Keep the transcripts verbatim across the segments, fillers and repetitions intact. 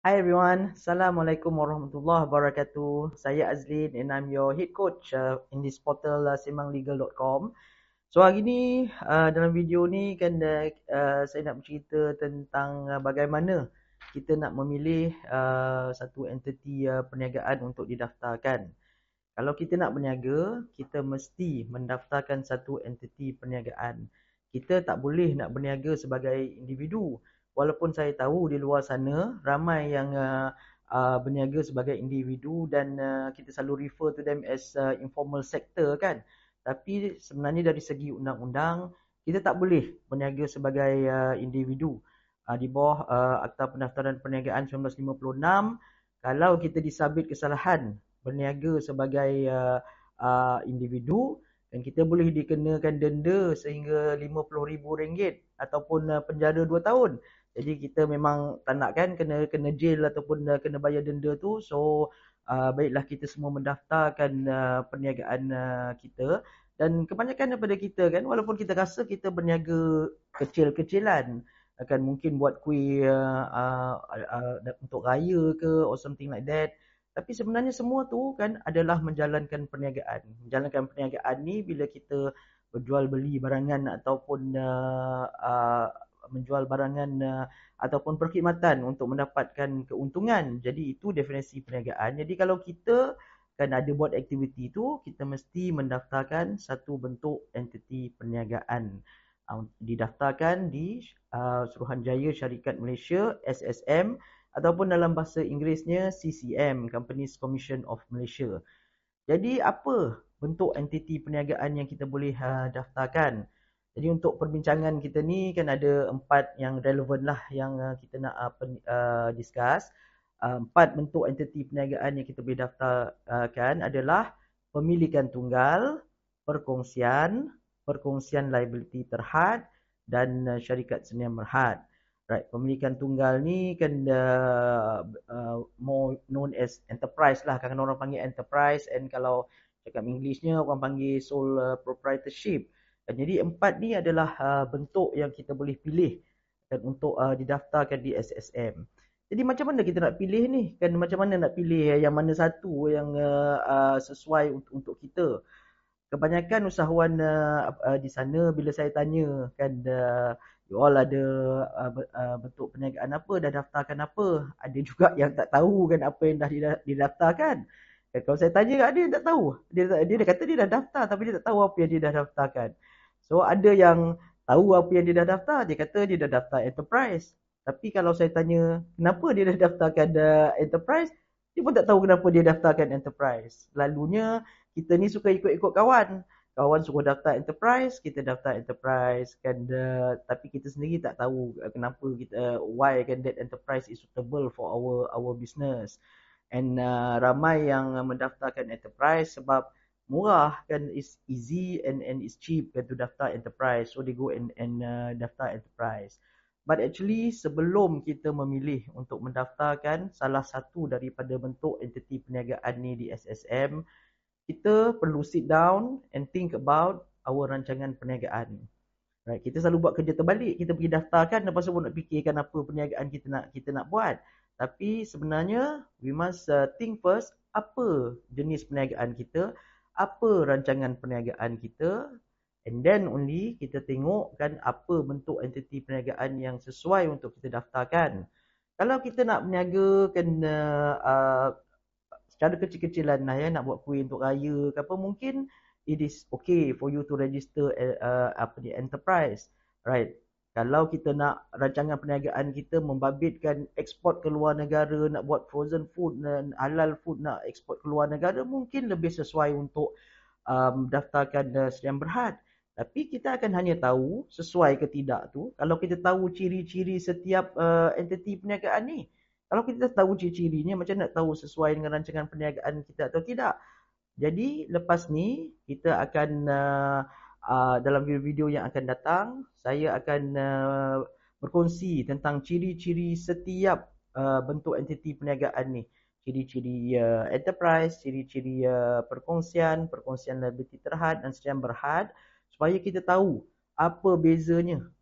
Hi everyone, Assalamualaikum warahmatullahi wabarakatuh. Saya Azlin and I'm your head coach uh, in this portal uh, semang legal dot com. So hari ni uh, dalam video ni kan uh, uh, saya nak bercerita tentang uh, bagaimana kita nak memilih uh, satu entiti uh, perniagaan untuk didaftarkan. Kalau kita nak berniaga, kita mesti mendaftarkan satu entiti perniagaan. Kita tak boleh nak berniaga sebagai individu. Walaupun saya tahu di luar sana ramai yang uh, uh, berniaga sebagai individu dan uh, kita selalu refer to them as uh, informal sector kan. Tapi sebenarnya dari segi undang-undang, kita tak boleh berniaga sebagai uh, individu. Uh, di bawah uh, Akta Pendaftaran Perniagaan seribu sembilan ratus lima puluh enam, kalau kita disabit kesalahan berniaga sebagai uh, uh, individu, dan kita boleh dikenakan denda sehingga lima puluh ribu ringgit ataupun uh, penjara dua tahun. Jadi kita memang tak nak kan kena kena jail ataupun uh, kena bayar denda tu. So uh, baiklah kita semua mendaftarkan uh, perniagaan uh, kita. Dan kebanyakan daripada kita kan, walaupun kita rasa kita berniaga kecil-kecilan, akan mungkin buat kuih uh, uh, uh, untuk raya ke or something like that. Tapi sebenarnya semua tu kan adalah menjalankan perniagaan. Menjalankan perniagaan ni bila kita berjual beli barangan ataupun uh, uh, menjual barangan uh, ataupun perkhidmatan untuk mendapatkan keuntungan. Jadi itu definisi perniagaan. Jadi kalau kita kan ada buat aktiviti tu, kita mesti mendaftarkan satu bentuk entiti perniagaan. Uh, didaftarkan di uh, Suruhanjaya Syarikat Malaysia S S M ataupun dalam bahasa Inggerisnya C C M, Companies Commission of Malaysia. Jadi apa bentuk entiti perniagaan yang kita boleh uh, daftarkan? Jadi untuk perbincangan kita ni kan ada empat yang relevan lah yang uh, kita nak uh, pen, uh, discuss. Uh, empat bentuk entiti perniagaan yang kita boleh daftarkan adalah pemilikan tunggal, perkongsian, perkongsian liability terhad dan uh, syarikat senior merhad. Right, pemilikan tunggal ni kan uh, uh, more known as enterprise lah. Kadang-kadang orang panggil enterprise, and kalau cakap Englishnya orang panggil sole uh, proprietorship. Dan jadi empat ni adalah uh, bentuk yang kita boleh pilih dan untuk uh, didaftarkan di S S M. Jadi macam mana kita nak pilih ni? Kan macam mana nak pilih yang mana satu yang uh, uh, sesuai untuk, untuk kita? Kebanyakan usahawan uh, uh, di sana bila saya tanya kan uh, you all ada uh, uh, bentuk perniagaan apa, dah daftarkan apa, ada juga yang tak tahu kan apa yang dah didaftarkan. Dan kalau saya tanya dia tak tahu, dia, dia dia kata dia dah daftar tapi dia tak tahu apa yang dia dah daftarkan. So ada yang tahu apa yang dia dah daftar, dia kata dia dah daftar enterprise. Tapi kalau saya tanya kenapa dia dah daftarkan uh, enterprise, dia pun tak tahu kenapa dia daftarkan enterprise. Lalunya kita ni suka ikut-ikut kawan. Kawan suruh daftar enterprise, kita daftar enterprise kan, uh, tapi kita sendiri tak tahu uh, kenapa kita uh, why kan that enterprise is suitable for our our business. And uh, ramai yang mendaftarkan enterprise sebab murah kan, is easy and and is cheap kan to daftar enterprise. So they go and and uh, daftar enterprise. But actually sebelum kita memilih untuk mendaftarkan salah satu daripada bentuk entiti perniagaan ni di S S M, kita perlu sit down and think about our rancangan perniagaan. Right, kita selalu buat kerja terbalik. Kita pergi daftarkan, lepas tu pun nak fikirkan apa perniagaan kita nak kita nak buat. Tapi sebenarnya we must uh, think first, apa jenis perniagaan kita, apa rancangan perniagaan kita, and then only kita tengok kan apa bentuk entiti perniagaan yang sesuai untuk kita daftarkan. Kalau kita nak berniaga kan uh, uh, secara kecil-kecilan lah ya, nak buat kuih untuk raya ke apa, mungkin it is okay for you to register uh, apa ni enterprise, right? Kalau kita nak rancangan perniagaan kita membabitkan ekspor ke luar negara, nak buat frozen food dan halal food, nak ekspor ke luar negara, mungkin lebih sesuai untuk um, daftarkan uh, Sdn Berhad. Tapi kita akan hanya tahu sesuai ke tidak tu kalau kita tahu ciri-ciri setiap uh, entiti perniagaan ni. Kalau kita tahu ciri-cirinya, macam nak tahu sesuai dengan rancangan perniagaan kita atau tidak. Jadi lepas ni kita akan uh, uh, dalam video-video yang akan datang, saya akan uh, berkongsi tentang ciri-ciri setiap uh, bentuk entiti perniagaan ni. Ciri-ciri uh, enterprise, ciri-ciri uh, perkongsian, perkongsian liability terhad dan Sdn Berhad, supaya kita tahu apa bezanya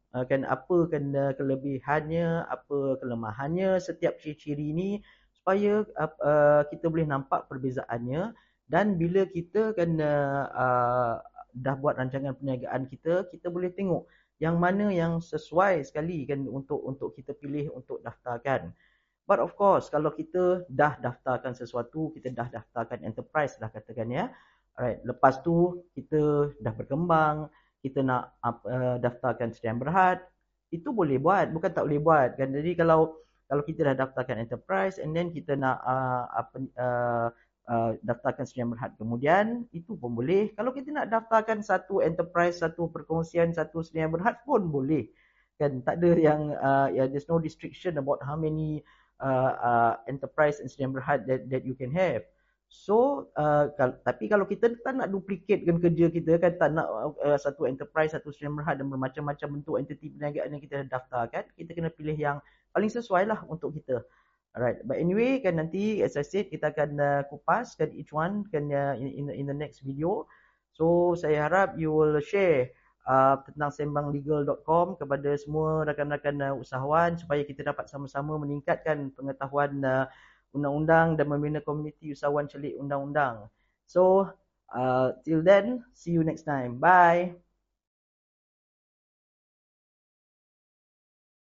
uh, kan apa kan uh, kelebihannya, apa kelemahannya setiap ciri-ciri ni, supaya uh, uh, kita boleh nampak perbezaannya. Dan bila kita kan uh, uh, dah buat rancangan perniagaan kita, kita boleh tengok yang mana yang sesuai sekali kan untuk untuk kita pilih untuk daftarkan. But of course, kalau kita dah daftarkan sesuatu, kita dah daftarkan enterprise lah katakan ya. Alright, lepas tu kita dah berkembang, kita nak uh, daftarkan sdn berhad, itu boleh buat, bukan tak boleh buat kan. Jadi kalau kalau kita dah daftarkan enterprise and then kita nak uh, apa uh, uh, daftarkan sdn berhad kemudian, itu pun boleh. Kalau kita nak daftarkan satu enterprise, satu perkongsian, satu sdn berhad pun boleh. Kan tak ada yang uh, yeah, there's no restriction about how many Uh, uh, enterprise and sdn berhad that, that you can have. So, uh, kal- tapi kalau kita tak nak duplicatekan kerja kita, kan tak nak uh, satu enterprise, satu sdn berhad dan bermacam-macam bentuk entiti perniagaan yang kita daftarkan, kita kena pilih yang paling sesuai lah untuk kita. Alright, but anyway, kan nanti as I said, kita akan uh, kupaskan each one kan uh, in, in, in the next video. So, saya harap you will share Uh, tentang sembang legal dot com kepada semua rakan-rakan uh, usahawan supaya kita dapat sama-sama meningkatkan pengetahuan uh, undang-undang dan membina komuniti usahawan celik undang-undang. So, uh, till then, see you next time. Bye.